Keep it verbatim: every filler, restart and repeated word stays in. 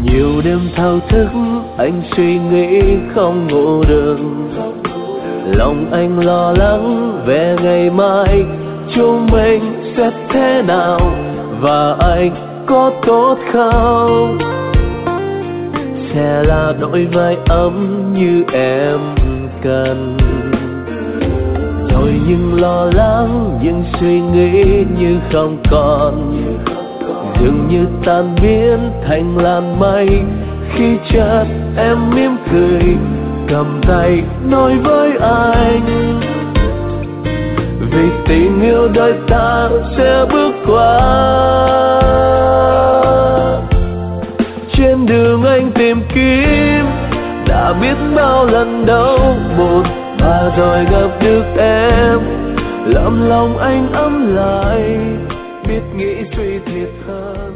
Nhiều đêm thao thức anh suy nghĩ không ngủ được, lòng anh lo lắng về ngày mai chúng mình sẽ thế nào, và anh có tốt không? Sẽ là đôi vai ấm như em cần. Rồi những lo lắng, những suy nghĩ như không còn, dường như tan biến thành làn mây khi chợt em mỉm cười cầm tay nói với anh, vì tình yêu đời ta sẽ bước qua. Trên đường anh tìm kiếm đã biết bao lần đau buồn, và rồi gặp được em làm lòng anh ấm lại, biết nghĩ suy thiệt hơn.